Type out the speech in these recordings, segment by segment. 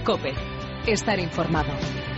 COPE. Estar informado.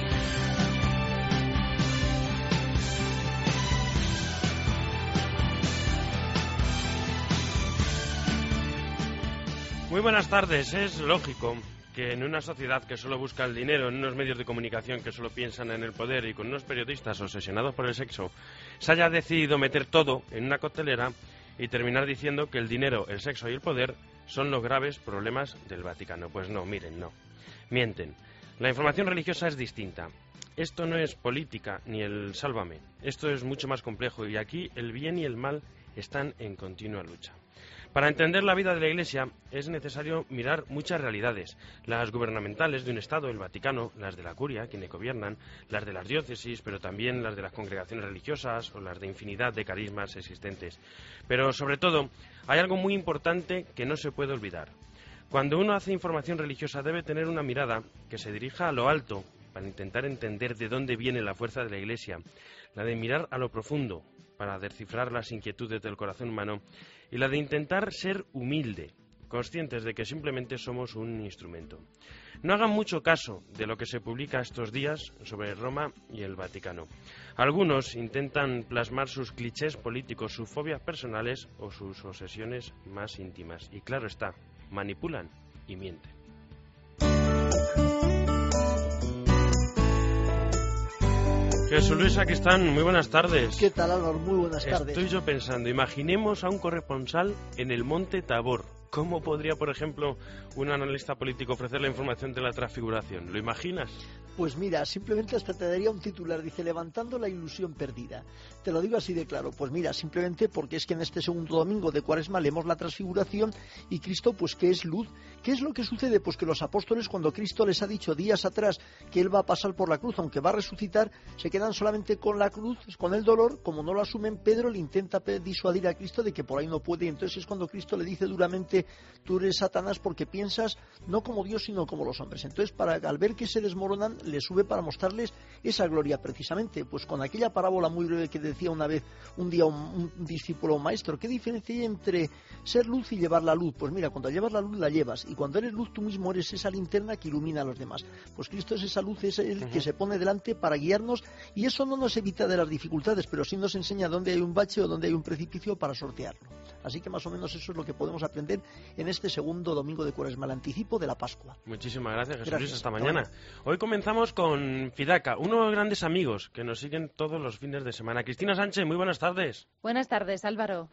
Muy buenas tardes. Es lógico que en una sociedad que solo busca el dinero, en unos medios de comunicación que solo piensan en el poder y con unos periodistas obsesionados por el sexo, se haya decidido meter todo en una coctelera y terminar diciendo que el dinero, el sexo y el poder son los graves problemas del Vaticano. Pues no, miren, no. Mienten. La información religiosa es distinta. Esto no es política ni el sálvame. Esto es mucho más complejo y aquí el bien y el mal están en continua lucha. Para entender la vida de la Iglesia es necesario mirar muchas realidades, las gubernamentales de un Estado, el Vaticano, las de la Curia, quienes gobiernan, las de las diócesis, pero también las de las congregaciones religiosas o las de infinidad de carismas existentes. Pero sobre todo, hay algo muy importante que no se puede olvidar. Cuando uno hace información religiosa debe tener una mirada que se dirija a lo alto para intentar entender de dónde viene la fuerza de la Iglesia, la de mirar a lo profundo para descifrar las inquietudes del corazón humano y la de intentar ser humilde, conscientes de que simplemente somos un instrumento. No hagan mucho caso de lo que se publica estos días sobre Roma y el Vaticano. Algunos intentan plasmar sus clichés políticos, sus fobias personales o sus obsesiones más íntimas. Y claro está, manipulan y mienten. Jesús Luis, aquí están. Muy buenas tardes. ¿Qué tal, Álvaro? Muy buenas tardes. Estoy yo pensando, imaginemos a un corresponsal en el Monte Tabor. ¿Cómo podría, por ejemplo, un analista político ofrecer la información de la transfiguración? ¿Lo imaginas? Pues mira, simplemente hasta te daría un titular, dice, levantando la ilusión perdida. Te lo digo así de claro, pues mira, simplemente porque es que en este segundo domingo de Cuaresma leemos la transfiguración y Cristo, pues que es luz. ¿Qué es lo que sucede? Pues que los apóstoles, cuando Cristo les ha dicho días atrás que Él va a pasar por la cruz, aunque va a resucitar, se quedan solamente con la cruz, con el dolor. Como no lo asumen, Pedro le intenta disuadir a Cristo de que por ahí no puede, y entonces es cuando Cristo le dice duramente: tú eres Satanás porque piensas no como Dios sino como los hombres. Entonces, al ver que se desmoronan, les sube para mostrarles esa gloria precisamente. Pues con aquella parábola muy breve que decía una vez un día un discípulo o un maestro: ¿qué diferencia hay entre ser luz y llevar la luz? Pues mira, cuando llevas la luz la llevas, y cuando eres luz tú mismo eres esa linterna que ilumina a los demás. Pues Cristo es esa luz, es el que se pone delante para guiarnos, y eso no nos evita de las dificultades, pero sí nos enseña dónde hay un bache o dónde hay un precipicio para sortearlo. Así que más o menos eso es lo que podemos aprender en este segundo domingo de Cuaresma, el anticipo de la Pascua. Muchísimas gracias, Jesús Luis. Hasta mañana. Hoy comenzamos con Fidaca, uno de los grandes amigos que nos siguen todos los fines de semana. Cristina Sánchez, muy buenas tardes. Buenas tardes, Álvaro.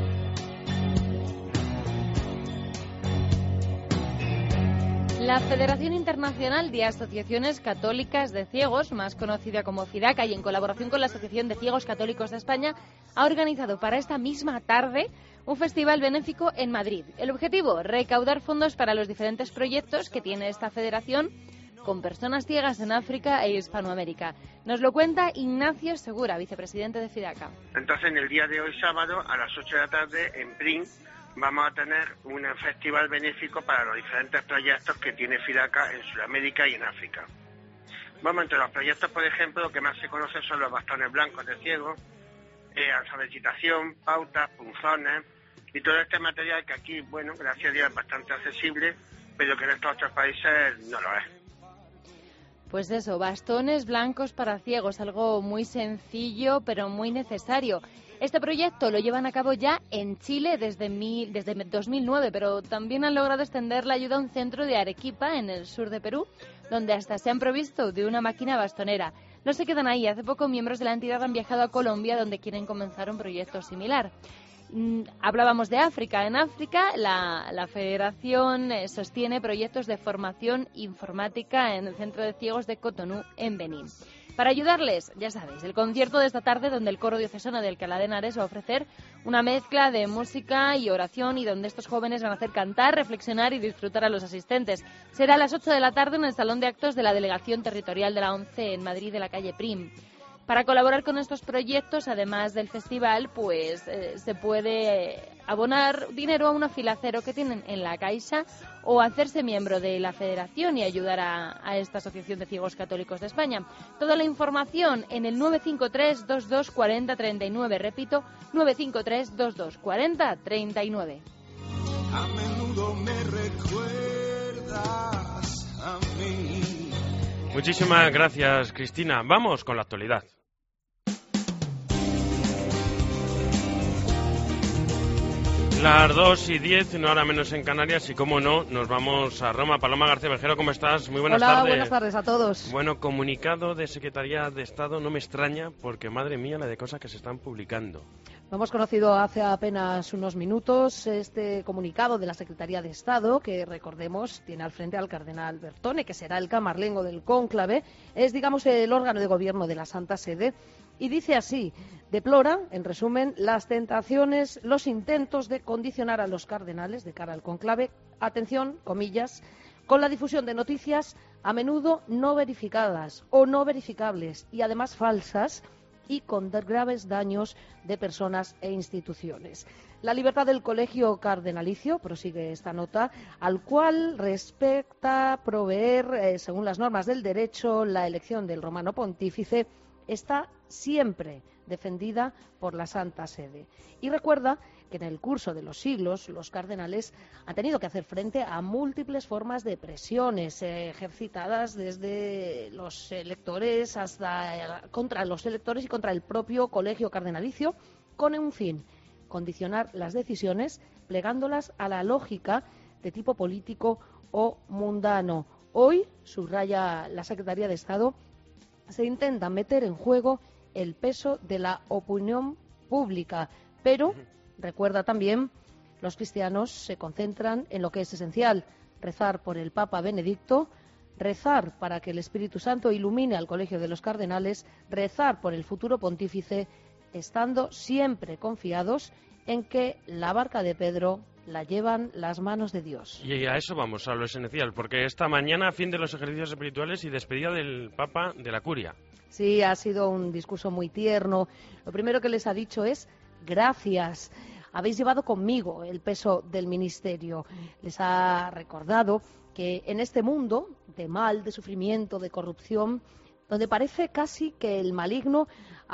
La Federación Internacional de Asociaciones Católicas de Ciegos, más conocida como Fidaca, y en colaboración con la Asociación de Ciegos Católicos de España, ha organizado para esta misma tarde un festival benéfico en Madrid. El objetivo: recaudar fondos para los diferentes proyectos que tiene esta federación con personas ciegas en África e Hispanoamérica. Nos lo cuenta Ignacio Segura, vicepresidente de Fidaca. Entonces, en el día de hoy, sábado, a las 8 de la tarde, en Prim, vamos a tener un festival benéfico para los diferentes proyectos que tiene Fidaca en Sudamérica y en África. Vamos, entre los proyectos, por ejemplo, lo que más se conoce son los bastones blancos de ciegos, alfabetización, pautas, punzones y todo este material que aquí, bueno, gracias a Dios es bastante accesible, pero que en estos otros países no lo es. Pues eso, bastones blancos para ciegos, algo muy sencillo pero muy necesario. Este proyecto lo llevan a cabo ya en Chile desde 2009, pero también han logrado extender la ayuda a un centro de Arequipa, en el sur de Perú, donde hasta se han provisto de una máquina bastonera. No se quedan ahí. Hace poco miembros de la entidad han viajado a Colombia, donde quieren comenzar un proyecto similar. Hablábamos de África. En África, la Federación sostiene proyectos de formación informática en el Centro de Ciegos de Cotonú, en Benín. Para ayudarles, ya sabéis, el concierto de esta tarde, donde el coro diocesano de Alcalá de Henares va a ofrecer una mezcla de música y oración, y donde estos jóvenes van a hacer cantar, reflexionar y disfrutar a los asistentes. Será a las 8 de la tarde en el Salón de Actos de la Delegación Territorial de la ONCE en Madrid, de la calle Prim. Para colaborar con estos proyectos, además del festival, pues se puede abonar dinero a un afilacero que tienen en la Caixa, o hacerse miembro de la Federación y ayudar a esta Asociación de Ciegos Católicos de España. Toda la información en el 953 22 40 39. Repito, 953 22 40 39. A menudo me recuerdas a mí. Muchísimas gracias, Cristina. Vamos con la actualidad. Las 2:10, una hora menos en Canarias, y cómo no, nos vamos a Roma. Paloma García Berjero, ¿cómo estás? Muy buenas tardes. Hola, buenas tardes a todos. Bueno, comunicado de Secretaría de Estado, no me extraña, porque madre mía la de cosas que se están publicando. Lo hemos conocido hace apenas unos minutos, este comunicado de la Secretaría de Estado, que recordemos tiene al frente al cardenal Bertone, que será el camarlengo del cónclave, es, digamos, el órgano de gobierno de la Santa Sede, y dice así: deplora, en resumen, las tentaciones, los intentos de condicionar a los cardenales de cara al cónclave, atención, comillas, con la difusión de noticias a menudo no verificadas o no verificables y además falsas, y con graves daños de personas e instituciones. La libertad del colegio cardenalicio, prosigue esta nota, al cual respecta proveer, según las normas del derecho, la elección del romano pontífice, está siempre defendida por la Santa Sede. Y recuerda que en el curso de los siglos los cardenales han tenido que hacer frente a múltiples formas de presiones ejercitadas desde los electores hasta contra los electores y contra el propio colegio cardenalicio, con un fin: condicionar las decisiones plegándolas a la lógica de tipo político o mundano. Hoy, subraya la Secretaría de Estado, se intenta meter en juego el peso de la opinión pública, pero recuerda también, los cristianos se concentran en lo que es esencial: rezar por el Papa Benedicto, rezar para que el Espíritu Santo ilumine al Colegio de los Cardenales, rezar por el futuro pontífice, estando siempre confiados en que la barca de Pedro la llevan las manos de Dios. Y a eso vamos, a lo esencial, porque esta mañana, fin de los ejercicios espirituales y despedida del Papa de la Curia. Sí, ha sido un discurso muy tierno. Lo primero que les ha dicho es: gracias, habéis llevado conmigo el peso del ministerio. Les ha recordado que en este mundo de mal, de sufrimiento, de corrupción, donde parece casi que el maligno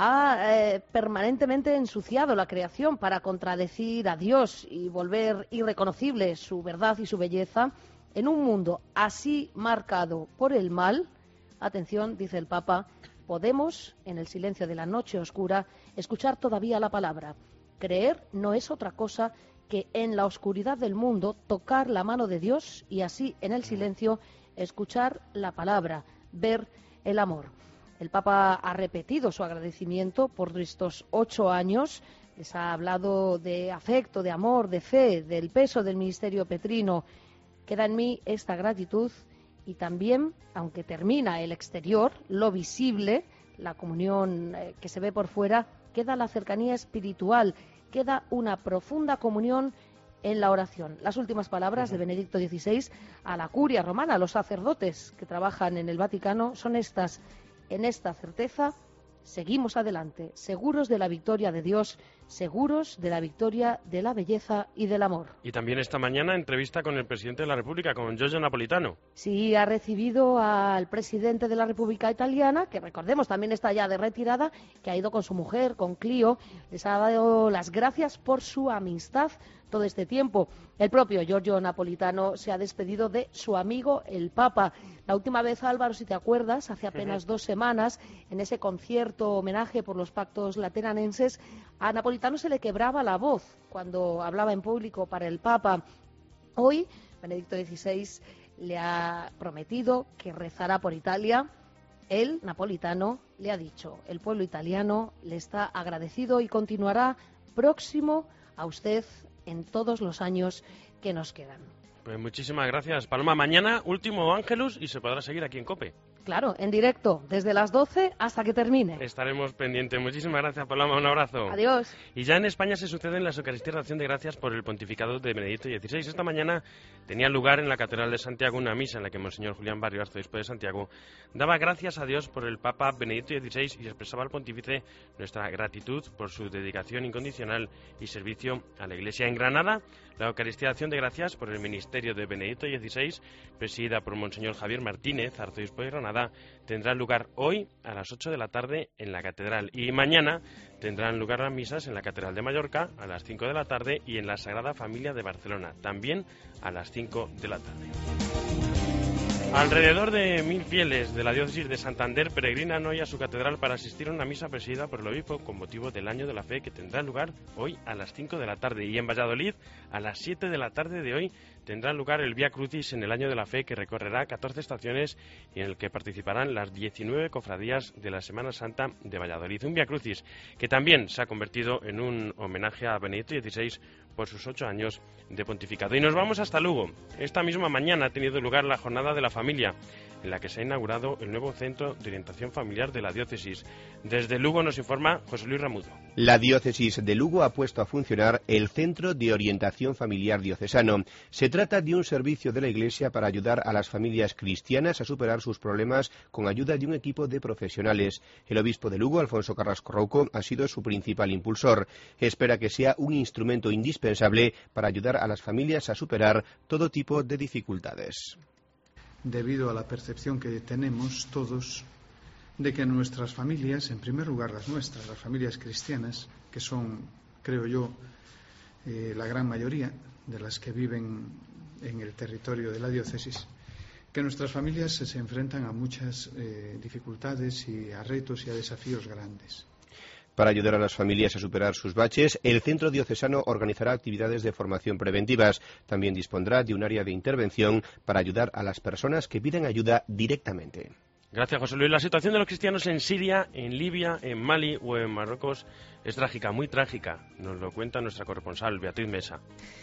ha permanentemente ensuciado la creación para contradecir a Dios y volver irreconocible su verdad y su belleza, en un mundo así marcado por el mal, atención, dice el Papa, podemos, en el silencio de la noche oscura, escuchar todavía la palabra. Creer no es otra cosa que en la oscuridad del mundo tocar la mano de Dios y así, en el silencio, escuchar la palabra, ver el amor. El Papa ha repetido su agradecimiento por estos 8 años. Les ha hablado de afecto, de amor, de fe, del peso del ministerio petrino. Queda en mí esta gratitud y también, aunque termina el exterior, lo visible, la comunión que se ve por fuera, queda la cercanía espiritual, queda una profunda comunión en la oración. Las últimas palabras de Benedicto XVI a la curia romana, a los sacerdotes que trabajan en el Vaticano, son estas: en esta certeza seguimos adelante, seguros de la victoria de Dios, seguros de la victoria de la belleza y del amor. Y también esta mañana entrevista con el presidente de la República, con Giorgio Napolitano. Sí, ha recibido al presidente de la República Italiana, que recordemos también está ya de retirada, que ha ido con su mujer, con Clio. Les ha dado las gracias por su amistad todo este tiempo. El propio Giorgio Napolitano se ha despedido de su amigo el Papa. La última vez, Álvaro, si te acuerdas, hace apenas 2 semanas, en ese concierto homenaje por los pactos lateranenses, a Napolitano se le quebraba la voz cuando hablaba en público para el Papa. Hoy, Benedicto XVI le ha prometido que rezará por Italia. Él, Napolitano, le ha dicho: el pueblo italiano le está agradecido y continuará próximo a usted en todos los años que nos quedan. Pues muchísimas gracias, Paloma. Mañana, último Ángelus, y se podrá seguir aquí en COPE. Claro, en directo, desde las 12 hasta que termine. Estaremos pendientes. Muchísimas gracias, Paloma. Un abrazo. Adiós. Y ya en España se suceden las Eucaristías de Acción de Gracias por el pontificado de Benedicto XVI. Esta mañana tenía lugar en la Catedral de Santiago una misa en la que Monseñor Julián Barrio, arzobispo de Santiago, daba gracias a Dios por el Papa Benedicto XVI y expresaba al pontífice nuestra gratitud por su dedicación incondicional y servicio a la Iglesia. En Granada, la Eucaristía de Acción de Gracias por el ministerio de Benedicto XVI, presidida por Monseñor Javier Martínez, arzobispo de Granada, tendrá lugar hoy a las 8 de la tarde en la Catedral. Y mañana tendrán lugar las misas en la Catedral de Mallorca a las 5 de la tarde y en la Sagrada Familia de Barcelona, también a las 5 de la tarde. Alrededor de 1000 fieles de la diócesis de Santander peregrinan hoy a su catedral para asistir a una misa presidida por el obispo con motivo del Año de la Fe, que tendrá lugar hoy a las 5 de la tarde. Y en Valladolid, a las 7 de la tarde de hoy, tendrá lugar el Vía Crucis en el Año de la Fe, que recorrerá 14 estaciones y en el que participarán las 19 cofradías de la Semana Santa de Valladolid. Un Vía Crucis que también se ha convertido en un homenaje a Benedicto XVI por sus 8 años de pontificado. Y nos vamos hasta Lugo. Esta misma mañana ha tenido lugar la Jornada de la Familia, en la que se ha inaugurado el nuevo Centro de Orientación Familiar de la diócesis. Desde Lugo nos informa José Luis Ramudo. La diócesis de Lugo ha puesto a funcionar el Centro de Orientación Familiar Diocesano. Se trata de un servicio de la Iglesia para ayudar a las familias cristianas a superar sus problemas con ayuda de un equipo de profesionales. El obispo de Lugo, Alfonso Carrasco Rouco, ha sido su principal impulsor. Espera que sea un instrumento indispensable para ayudar a las familias a superar todo tipo de dificultades. Debido a la percepción que tenemos todos de que nuestras familias, en primer lugar las nuestras, las familias cristianas, que son, creo yo, la gran mayoría de las que viven en el territorio de la diócesis, que nuestras familias se enfrentan a muchas dificultades y a retos y a desafíos grandes. Para ayudar a las familias a superar sus baches, el Centro Diocesano organizará actividades de formación preventivas. También dispondrá de un área de intervención para ayudar a las personas que piden ayuda directamente. Gracias, José Luis. La situación de los cristianos en Siria, en Libia, en Mali o en Marruecos es trágica, muy trágica. Nos lo cuenta nuestra corresponsal, Beatriz Mesa.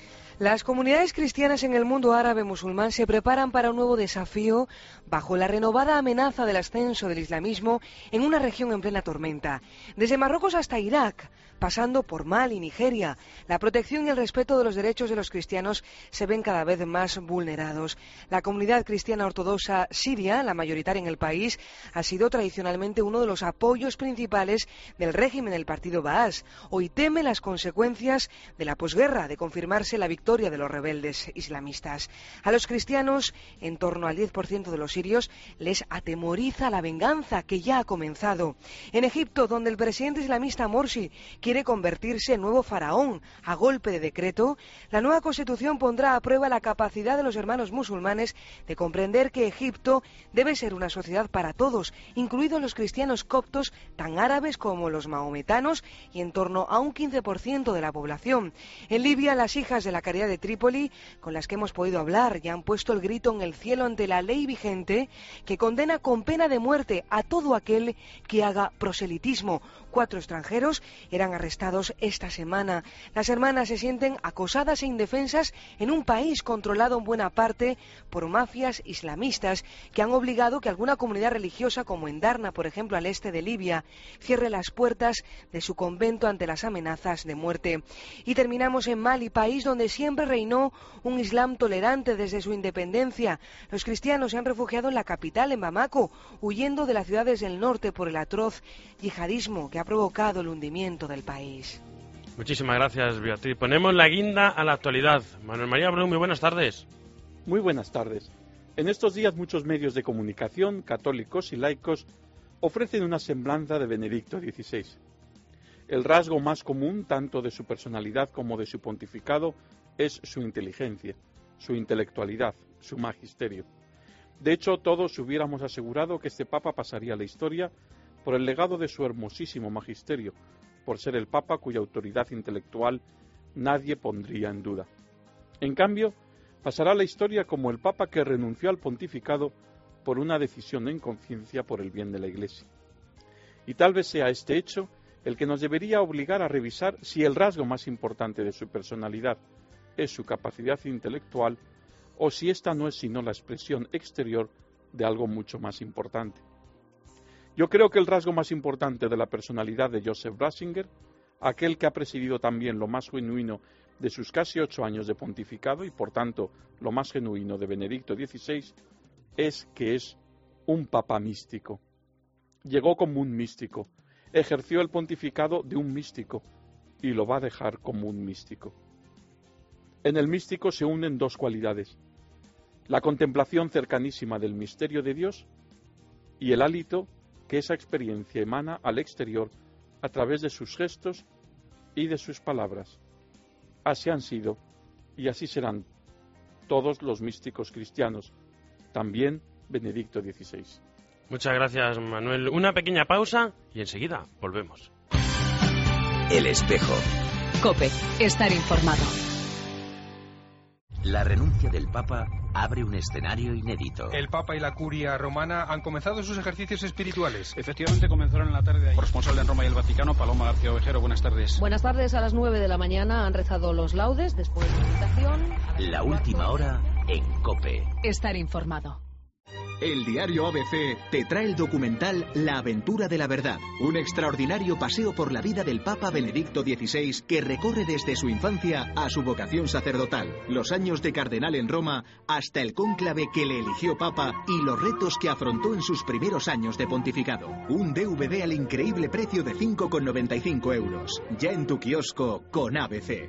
Las comunidades cristianas en el mundo árabe musulmán se preparan para un nuevo desafío bajo la renovada amenaza del ascenso del islamismo en una región en plena tormenta. Desde Marruecos hasta Irak, pasando por Mali y Nigeria, la protección y el respeto de los derechos de los cristianos se ven cada vez más vulnerados. La comunidad cristiana ortodoxa siria, la mayoritaria en el país, ha sido tradicionalmente uno de los apoyos principales del régimen del partido Baas. Hoy teme las consecuencias de la posguerra, de confirmarse la victoria de los rebeldes islamistas. A los cristianos, en torno al 10% de los sirios, les atemoriza la venganza que ya ha comenzado. En Egipto, donde el presidente islamista Morsi quiere convertirse en nuevo faraón a golpe de decreto, la nueva constitución pondrá a prueba la capacidad de los hermanos musulmanes de comprender que Egipto debe ser una sociedad para todos, incluidos los cristianos coptos, tan árabes como los mahometanos, y en torno a un 15% de la población. En Libia, las hijas de la Caridad de Trípoli, con las que hemos podido hablar, ya han puesto el grito en el cielo ante la ley vigente que condena con pena de muerte a todo aquel que haga proselitismo. 4 extranjeros eran arrestados esta semana. Las hermanas se sienten acosadas e indefensas en un país controlado en buena parte por mafias islamistas que han obligado que alguna comunidad religiosa, como en Darna, por ejemplo, al este de Libia, cierre las puertas de su convento ante las amenazas de muerte. Y terminamos en Mali, país donde siempre reinó un islam tolerante desde su independencia. Los cristianos se han refugiado en la capital, en Bamako, huyendo de las ciudades del norte por el atroz yihadismo que ha provocado el hundimiento del país. Muchísimas gracias, Beatriz. Ponemos la guinda a la actualidad. Manuel María Brun, muy buenas tardes. Muy buenas tardes. En estos días muchos medios de comunicación, católicos y laicos, ofrecen una semblanza de Benedicto XVI. El rasgo más común, tanto de su personalidad como de su pontificado, es su inteligencia, su intelectualidad, su magisterio. De hecho, todos hubiéramos asegurado que este Papa pasaría a la historia por el legado de su hermosísimo magisterio, por ser el Papa cuya autoridad intelectual nadie pondría en duda. En cambio, pasará a la historia como el Papa que renunció al pontificado por una decisión en conciencia por el bien de la Iglesia. Y tal vez sea este hecho el que nos debería obligar a revisar si el rasgo más importante de su personalidad es su capacidad intelectual o si esta no es sino la expresión exterior de algo mucho más importante. Yo creo que el rasgo más importante de la personalidad de Joseph Ratzinger, aquel que ha presidido también lo más genuino de sus casi 8 años de pontificado y por tanto lo más genuino de Benedicto XVI, es que es un papa místico. Llegó como un místico, ejerció el pontificado de un místico y lo va a dejar como un místico. En el místico se unen 2 cualidades: la contemplación cercanísima del misterio de Dios y el hálito que esa experiencia emana al exterior a través de sus gestos y de sus palabras. Así han sido y así serán todos los místicos cristianos, también Benedicto XVI. Muchas gracias, Manuel. Una pequeña pausa y enseguida volvemos. El espejo. COPE. Estar informado. La renuncia del Papa abre un escenario inédito. El Papa y la Curia romana han comenzado sus ejercicios espirituales. Efectivamente, comenzaron en la tarde de ayer. Corresponsal en Roma y el Vaticano, Paloma García Ovejero, buenas tardes. Buenas tardes, a las 9 de la mañana han rezado los laudes, después de meditación. La última hora en COPE. Estar informado. El diario ABC te trae el documental La aventura de la verdad, un extraordinario paseo por la vida del Papa Benedicto XVI que recorre desde su infancia a su vocación sacerdotal, los años de cardenal en Roma hasta el cónclave que le eligió Papa y los retos que afrontó en sus primeros años de pontificado. Un DVD al increíble precio de 5,95 €, ya en tu kiosco con ABC.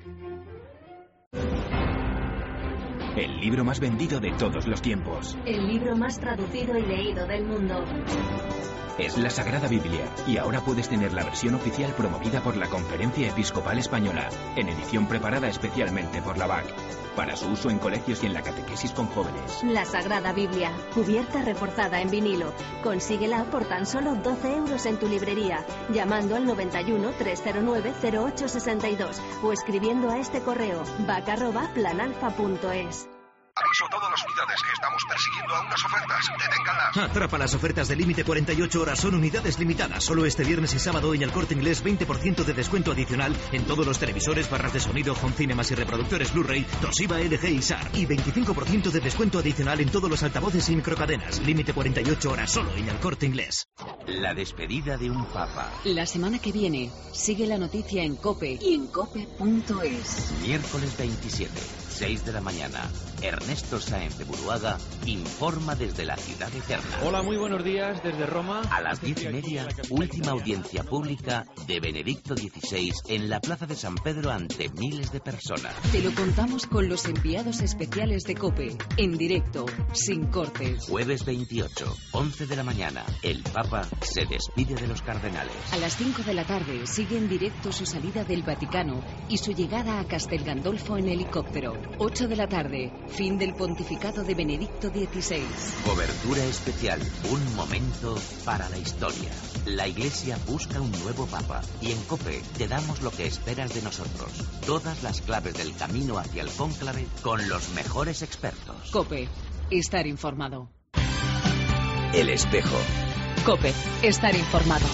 El libro más vendido de todos los tiempos. El libro más traducido y leído del mundo. Es la Sagrada Biblia, y ahora puedes tener la versión oficial promovida por la Conferencia Episcopal Española, en edición preparada especialmente por la BAC, para su uso en colegios y en la catequesis con jóvenes. La Sagrada Biblia, cubierta reforzada en vinilo. Consíguela por tan solo 12 € en tu librería, llamando al 91 309 0862 o escribiendo a este correo bac@planalfa.es. Aviso a todas las unidades que estamos persiguiendo a unas ofertas. Deténganlas. Atrapa las ofertas de límite 48 horas. Son unidades limitadas. Solo este viernes y sábado en El Corte Inglés 20% de descuento adicional en todos los televisores, barras de sonido, home cinemas y reproductores Blu-ray, Toshiba, LG y SAR. Y 25% de descuento adicional en todos los altavoces y microcadenas. Límite 48 horas solo en El Corte Inglés. La despedida de un papa. La semana que viene sigue la noticia en COPE y en cope.es. Miércoles 27, 6 de la mañana. Ernesto Sáenz de Buruaga informa desde la ciudad eterna. Hola, muy buenos días desde Roma. A las 10:30, última audiencia pública de Benedicto XVI en la plaza de San Pedro ante miles de personas. Te lo contamos con los enviados especiales de COPE, en directo, sin cortes. Jueves 28, 11 de la mañana, el Papa se despide de los cardenales. A las 5 de la tarde sigue en directo su salida del Vaticano y su llegada a Castel Gandolfo en helicóptero. 8 de la tarde, fin del pontificado de Benedicto XVI. Cobertura especial, un momento para la historia. La Iglesia busca un nuevo Papa y en COPE te damos lo que esperas de nosotros. Todas las claves del camino hacia el cónclave con los mejores expertos. COPE, estar informado. El espejo. COPE, estar informado.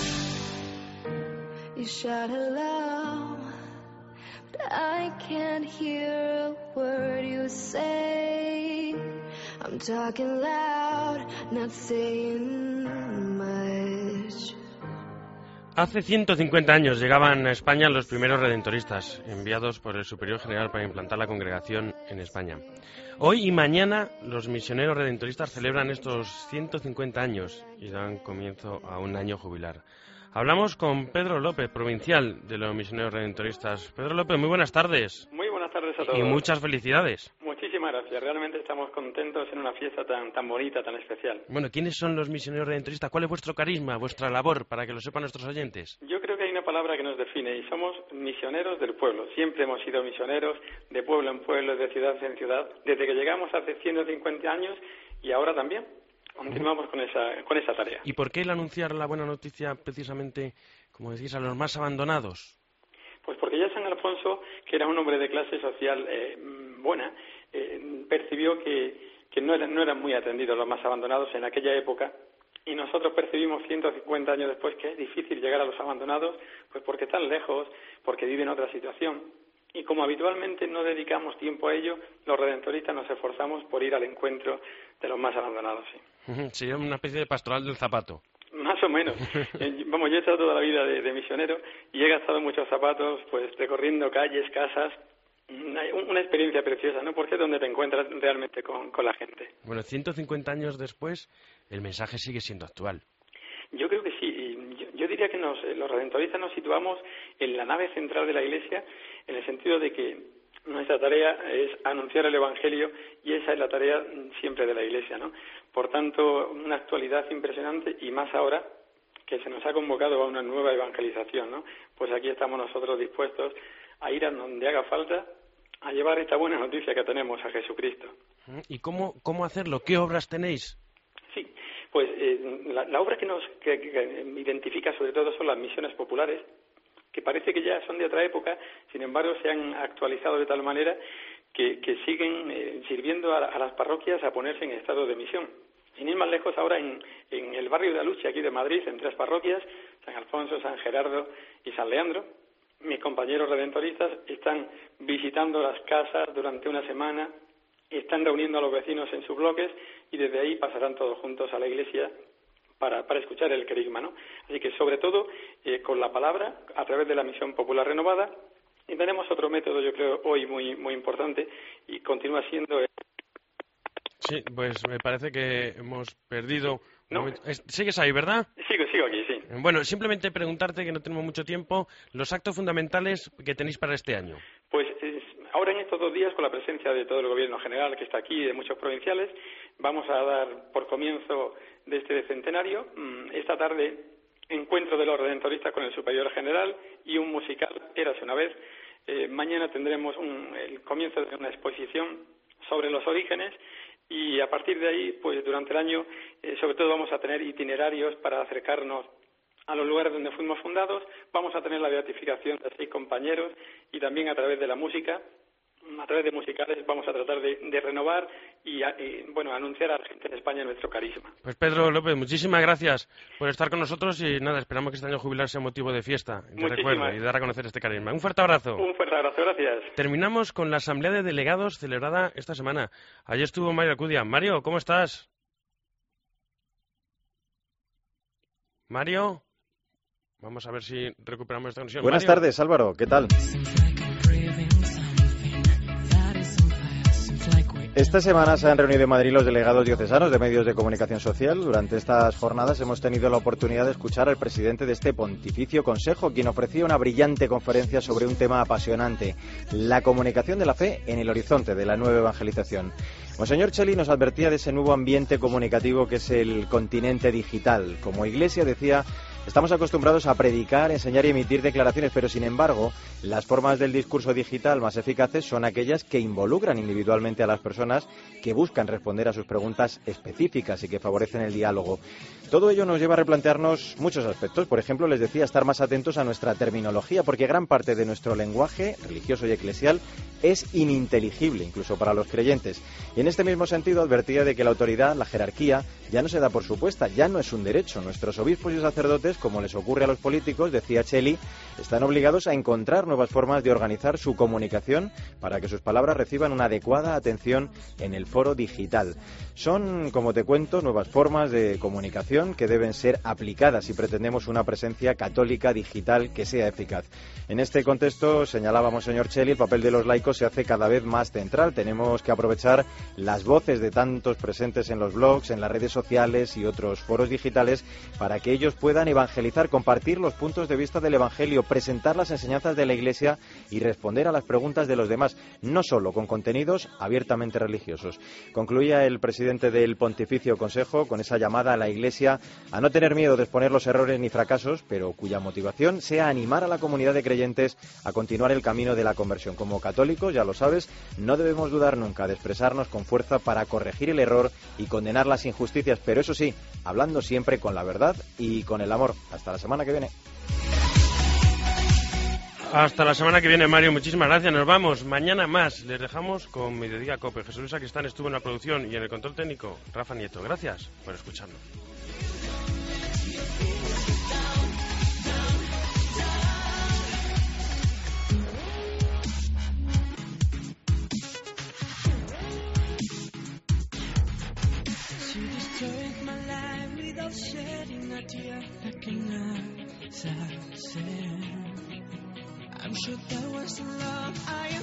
I can't hear a word you say. I'm talking loud, not saying much. Hace 150 años llegaban a España los primeros redentoristas, enviados por el Superior General para implantar la congregación en España. Hoy y mañana los misioneros redentoristas celebran estos 150 años y dan comienzo a un año jubilar. Hablamos con Pedro López, provincial de los misioneros redentoristas. Pedro López, muy buenas tardes. Muy buenas tardes a todos. Y muchas felicidades. Muchísimas gracias. Realmente estamos contentos en una fiesta tan bonita, tan especial. Bueno, ¿quiénes son los misioneros redentoristas? ¿Cuál es vuestro carisma, vuestra labor, para que lo sepan nuestros oyentes? Yo creo que hay una palabra que nos define y somos misioneros del pueblo. Siempre hemos sido misioneros de pueblo en pueblo, de ciudad en ciudad, desde que llegamos hace 150 años y ahora también. Continuamos con esa tarea. ¿Y por qué el anunciar la buena noticia precisamente, como decís, a los más abandonados? Pues porque ya San Alfonso, que era un hombre de clase social buena, percibió que no eran muy atendidos los más abandonados en aquella época, y nosotros percibimos 150 años después que es difícil llegar a los abandonados, pues porque están lejos, porque viven otra situación. Y como habitualmente no dedicamos tiempo a ello, los redentoristas nos esforzamos por ir al encuentro de los más abandonados. Sí. Sería una especie de pastoral del zapato. Más o menos. Vamos, yo he estado toda la vida de misionero y he gastado muchos zapatos, pues recorriendo calles, casas. Una experiencia preciosa, ¿no? Porque es donde te encuentras realmente con la gente. Bueno, 150 años después, el mensaje sigue siendo actual. Yo creo que sí. Yo diría que los redentoristas nos situamos en la nave central de la Iglesia, en el sentido de que nuestra tarea es anunciar el Evangelio y esa es la tarea siempre de la Iglesia, ¿no? Por tanto, una actualidad impresionante y más ahora que se nos ha convocado a una nueva evangelización, ¿no? Pues aquí estamos nosotros dispuestos a ir a donde haga falta a llevar esta buena noticia que tenemos a Jesucristo. ¿Y cómo hacerlo? ¿Qué obras tenéis? Sí, Pues la obra que identifica sobre todo son las misiones populares, que parece que ya son de otra época, sin embargo se han actualizado de tal manera que siguen sirviendo a las parroquias a ponerse en estado de misión. Sin ir más lejos, ahora en el barrio de Aluche, aquí de Madrid, en 3 parroquias, San Alfonso, San Gerardo y San Leandro, mis compañeros redentoristas están visitando las casas durante una semana, están reuniendo a los vecinos en sus bloques y desde ahí pasarán todos juntos a la iglesia para escuchar el querigma, ¿no? Así que sobre todo con la palabra, a través de la misión popular renovada. Y tenemos otro método, yo creo, hoy muy, muy importante y continúa siendo... Sí, pues me parece que hemos perdido... No. ¿Sigues ahí, verdad? Sigo aquí, sí. Bueno, simplemente preguntarte, que no tenemos mucho tiempo, los actos fundamentales que tenéis para este año. Pues ahora en estos 2 días, con la presencia de todo el gobierno general que está aquí y de muchos provinciales, vamos a dar por comienzo de este centenario. Esta tarde, encuentro de los redentoristas con el superior general y un musical, Érase una vez. Mañana tendremos el comienzo de una exposición sobre los orígenes. Y a partir de ahí, pues durante el año, sobre todo vamos a tener itinerarios para acercarnos a los lugares donde fuimos fundados. Vamos a tener la beatificación de 6 compañeros y también a través de la música, a través de musicales, vamos a tratar de renovar y anunciar a la gente de España nuestro carisma. Pues Pedro López, muchísimas gracias por estar con nosotros y nada, esperamos que este año jubilar sea motivo de fiesta, de recuerdo y dar a conocer este carisma. Un fuerte abrazo. Un fuerte abrazo, gracias. Terminamos con la asamblea de delegados celebrada esta semana. Allí estuvo Mario Alcudia. Mario, ¿cómo estás? Mario, vamos a ver si recuperamos esta conexión. Buenas tardes, Álvaro, ¿qué tal? Esta semana se han reunido en Madrid los delegados diocesanos de medios de comunicación social. Durante estas jornadas hemos tenido la oportunidad de escuchar al presidente de este Pontificio Consejo, quien ofrecía una brillante conferencia sobre un tema apasionante: la comunicación de la fe en el horizonte de la nueva evangelización. Monseñor Cheli nos advertía de ese nuevo ambiente comunicativo que es el continente digital. Como Iglesia, decía, estamos acostumbrados a predicar, enseñar y emitir declaraciones, pero sin embargo, las formas del discurso digital más eficaces son aquellas que involucran individualmente a las personas, que buscan responder a sus preguntas específicas y que favorecen el diálogo. Todo ello nos lleva a replantearnos muchos aspectos. Por ejemplo, les decía, estar más atentos a nuestra terminología, porque gran parte de nuestro lenguaje religioso y eclesial es ininteligible, incluso para los creyentes. Y en este mismo sentido advertía de que la autoridad, la jerarquía, ya no se da por supuesta, ya no es un derecho. Nuestros obispos y sacerdotes, como les ocurre a los políticos, decía Cheli, están obligados a encontrar nuevas formas de organizar su comunicación para que sus palabras reciban una adecuada atención en el foro digital. Son, como te cuento, nuevas formas de comunicación que deben ser aplicadas si pretendemos una presencia católica digital que sea eficaz. En este contexto, señalaba Monseñor Cheli, el papel de los laicos se hace cada vez más central. Tenemos que aprovechar las voces de tantos presentes en los blogs, en las redes sociales y otros foros digitales para que ellos puedan evangelizar, compartir los puntos de vista del Evangelio, presentar las enseñanzas de la Iglesia y responder a las preguntas de los demás, no solo con contenidos abiertamente religiosos. Concluía el presidente del Pontificio Consejo con esa llamada a la Iglesia a no tener miedo de exponer los errores ni fracasos, pero cuya motivación sea animar a la comunidad de creyentes a continuar el camino de la conversión. Como católicos, ya lo sabes, no debemos dudar nunca de expresarnos con fuerza para corregir el error y condenar las injusticias, pero eso sí, hablando siempre con la verdad y con el amor. Hasta la semana que viene. Hasta la semana que viene, Mario. Muchísimas gracias. Nos vamos. Mañana más. Les dejamos con Mediodía Cope. Jesús Luis Sacristán estuvo en la producción y en el control técnico, Rafa Nieto. Gracias por escucharnos. I'm sure there was love I